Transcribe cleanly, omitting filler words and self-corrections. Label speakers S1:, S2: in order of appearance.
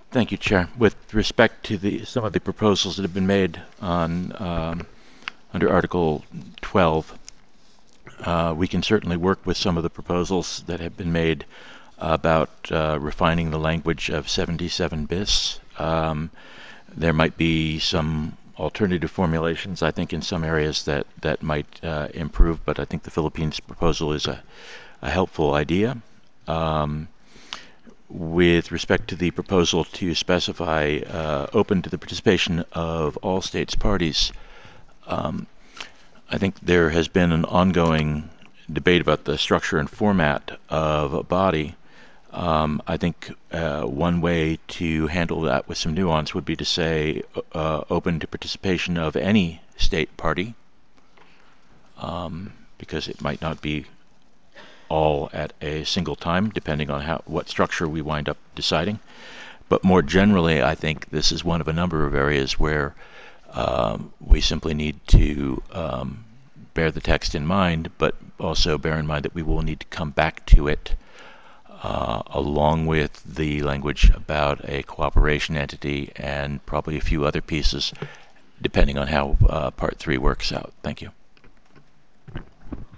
S1: Thank you, Chair. With respect to some of the proposals that have been made on under Article 12, we can certainly work with some of the proposals that have been made about refining the language of 77 bis. There might be some alternative formulations, I think, in some areas that might improve, but I think the Philippines proposal is a helpful idea. With respect to the proposal to specify open to the participation of all states parties, I think there has been an ongoing debate about the structure and format of a body. I think one way to handle that with some nuance would be to say open to participation of any state party, because it might not be all at a single time, depending on what structure we wind up deciding. But more generally, I think this is one of a number of areas where we simply need to bear the text in mind, but also bear in mind that we will need to come back to it along with the language about a cooperation entity and probably a few other pieces, depending on how Part 3 works out. Thank you.